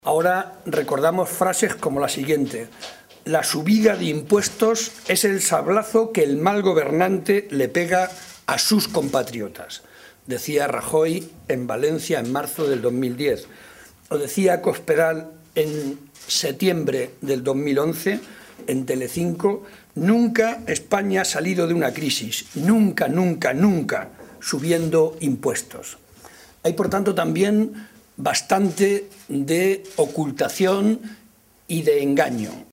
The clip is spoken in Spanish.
Ahora recordamos frases como la siguiente: la subida de impuestos es el sablazo que el mal gobernante le pega a sus compatriotas. Decía Rajoy en Valencia en marzo del 2010. O decía Cospedal en septiembre del 2011 en Telecinco: nunca España ha salido de una crisis, nunca, nunca, nunca subiendo impuestos. Hay, por tanto, también bastante de ocultación y de engaño.